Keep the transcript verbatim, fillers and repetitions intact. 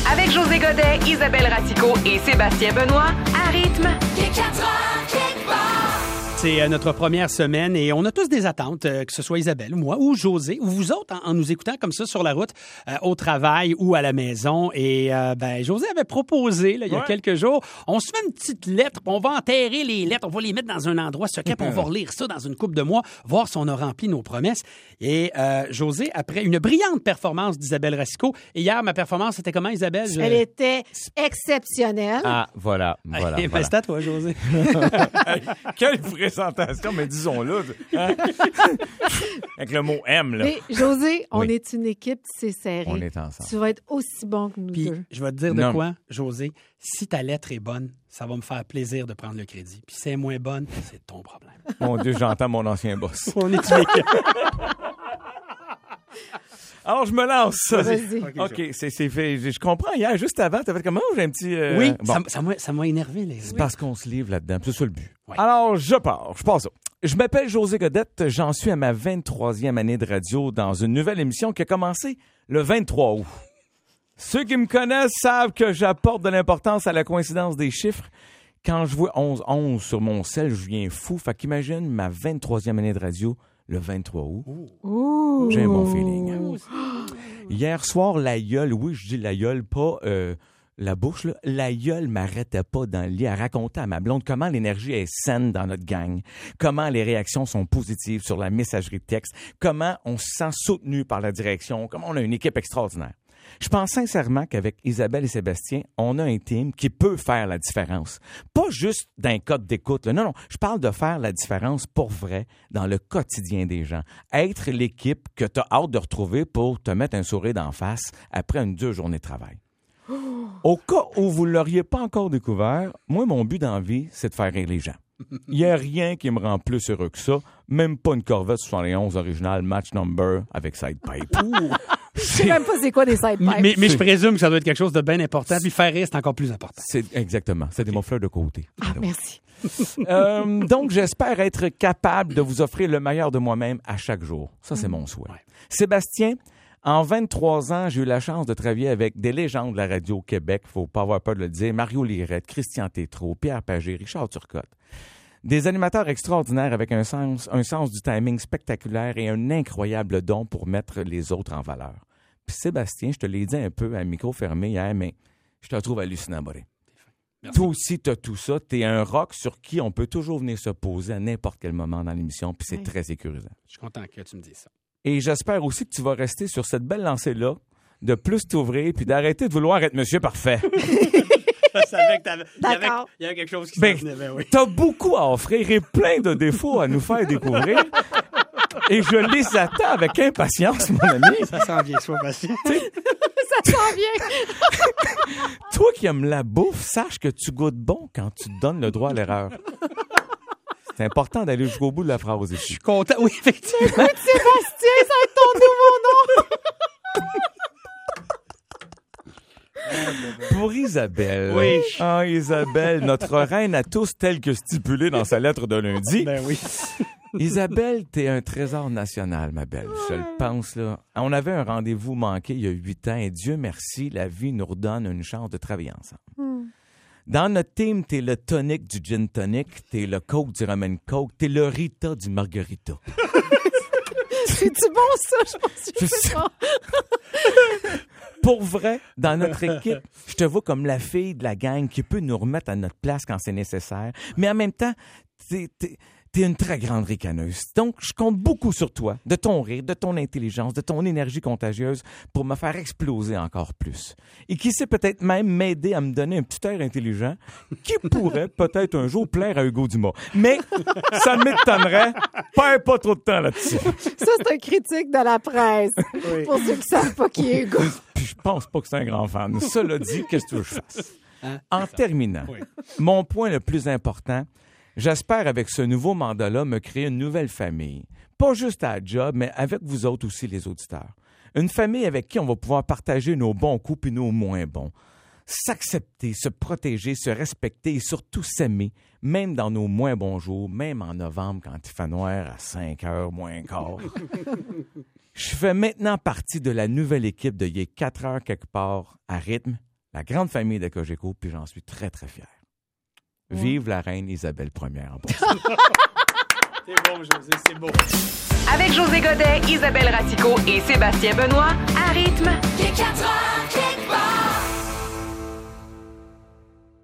Avec José Godet, Isabelle Ratico et Sébastien Benoît, à rythme. C'est notre première semaine et on a tous des attentes, euh, que ce soit Isabelle ou moi ou José ou vous autres en, en nous écoutant comme ça sur la route, euh, au travail ou à la maison. Et euh, ben José avait proposé là, il y a ouais. quelques jours, on se fait une petite lettre, on va enterrer les lettres, on va les mettre dans un endroit secret, puis on va relire ça dans une couple de mois, voir si on a rempli nos promesses. Et euh, José, après une brillante performance d'Isabelle Racicot, et hier ma performance c'était comment Isabelle? Je... Elle était exceptionnelle. Ah voilà, voilà. Et voilà. C'est à toi José. Quelle présentation, mais disons-le. Hein? Avec le mot M, là. Mais José, on oui. est une équipe, c'est serré. On est ensemble. Tu vas être aussi bon que nous Puis, deux. je vais te dire de non. quoi, José, si ta lettre est bonne, ça va me faire plaisir de prendre le crédit. Puis si elle est moins bonne, c'est ton problème. Mon Dieu, j'entends mon ancien boss. On est une équipe. Alors, je me lance. Vas-y. OK, okay c'est, c'est fait. Je comprends. Hier, juste avant, tu avais fait comment? J'ai un petit... Euh... Oui, bon. ça, ça, m'a, ça m'a énervé. Les... C'est oui. parce qu'on se livre là-dedans. C'est ça le but. Oui. Alors, je pars. Je pars ça. Je m'appelle José Godette. J'en suis à ma vingt-troisième année de radio dans une nouvelle émission qui a commencé le vingt-trois août. Ceux qui me connaissent savent que j'apporte de l'importance à la coïncidence des chiffres. Quand je vois onze onze sur mon sel, je viens fou. Fait qu'imagine ma vingt-troisième année de radio le vingt-trois août. Ouh. J'ai un bon feeling. Hier soir, la gueule, oui, je dis la gueule, pas euh, la bouche, là. La gueule m'arrêtait pas dans le lit à raconter à ma blonde comment l'énergie est saine dans notre gang, comment les réactions sont positives sur la messagerie texte, comment on se sent soutenu par la direction, comment on a une équipe extraordinaire. Je pense sincèrement qu'avec Isabelle et Sébastien, on a un team qui peut faire la différence. Pas juste d'un code d'écoute. Là. Non, non. Je parle de faire la différence pour vrai dans le quotidien des gens. Être l'équipe que tu as hâte de retrouver pour te mettre un sourire d'en face après une dure journée de travail. Au cas où vous ne l'auriez pas encore découvert, moi, mon but dans la vie, c'est de faire rire les gens. Il n'y a rien qui me rend plus heureux que ça, même pas une Corvette soixante-et-onze originale match number avec sidepipe. Je sais même pas c'est quoi des sidepipes. Mais, mais je présume que ça doit être quelque chose de bien important, puis faire rire, c'est encore plus important. C'est, exactement. C'est des mots-fleurs de côté. Ah, merci. euh, donc, j'espère être capable de vous offrir le meilleur de moi-même à chaque jour. Ça, c'est mon souhait. Ouais. Sébastien, en vingt-trois ans, j'ai eu la chance de travailler avec des légendes de la radio au Québec, faut pas avoir peur de le dire, Mario Lirette, Christian Tétrault, Pierre Pagé, Richard Turcotte. Des animateurs extraordinaires avec un sens, un sens du timing spectaculaire et un incroyable don pour mettre les autres en valeur. Puis Sébastien, je te l'ai dit un peu à micro fermé hier, mais je te trouve hallucinant, Boré. Toi aussi, tu as tout ça. Tu es un rock sur qui on peut toujours venir se poser à n'importe quel moment dans l'émission, puis c'est oui. très sécurisant. Je suis content que tu me dises ça. Et j'espère aussi que tu vas rester sur cette belle lancée-là, de plus t'ouvrir, puis d'arrêter de vouloir être Monsieur Parfait. Je savais que t'avais... D'accord. Il y avait, il y avait quelque chose qui ben, s'en venait, ben oui. T'as beaucoup à offrir et plein de défauts à nous faire découvrir. Et je les attends avec impatience, mon ami. Ça s'en vient, sois patient. Ça s'en vient. Toi qui aimes la bouffe, sache que tu goûtes bon quand tu te donnes le droit à l'erreur. C'est important d'aller jusqu'au bout de la phrase. Je suis content. Oui, effectivement. Écoute, Sébastien, ça va être ton nouveau nom. Pour Isabelle. Oui. Ah, Isabelle, notre reine à tous, telle que stipulée dans sa lettre de lundi. Ben oui. Isabelle, t'es un trésor national, ma belle. Je le pense, là. On avait un rendez-vous manqué il y a huit ans et Dieu merci, la vie nous redonne une chance de travailler ensemble. Mm. Dans notre team, t'es le tonic du gin tonic, t'es le coke du ramen coke, t'es le Rita du margarita. C'est-tu bon, ça? Je pense que c'est pas. Pour vrai, dans notre équipe, je te vois comme la fille de la gang qui peut nous remettre à notre place quand c'est nécessaire. Mais en même temps, t'es, t'es, t'es une très grande ricaneuse. Donc, je compte beaucoup sur toi, de ton rire, de ton intelligence, de ton énergie contagieuse pour me faire exploser encore plus. Et qui sait peut-être même m'aider à me donner un petit air intelligent qui pourrait peut-être un jour plaire à Hugo Dumas. Mais ça m'étonnerait. Perds pas trop de temps là-dessus. Ça, c'est un critique de la presse. Oui. Pour ceux qui savent pas qui est Hugo. Puis je pense pas que c'est un grand fan. Cela dit, qu'est-ce que tu veux que je fasse? Hein? En terminant, oui. Mon point le plus important, j'espère avec ce nouveau mandat-là me créer une nouvelle famille. Pas juste à la job, mais avec vous autres aussi, les auditeurs. Une famille avec qui on va pouvoir partager nos bons coups et nos moins bons. S'accepter, se protéger, se respecter et surtout s'aimer, même dans nos moins bons jours, même en novembre quand il fait noir à cinq heures moins quart. Je fais maintenant partie de la nouvelle équipe de Il est quatre heures quelque part à rythme. la grande famille de Cogeco, puis j'en suis très, très fier. Ouais. Vive la reine Isabelle Première en passant. C'est beau, José, c'est beau. Avec José Godet, Isabelle Ratico et Sébastien Benoît, à rythme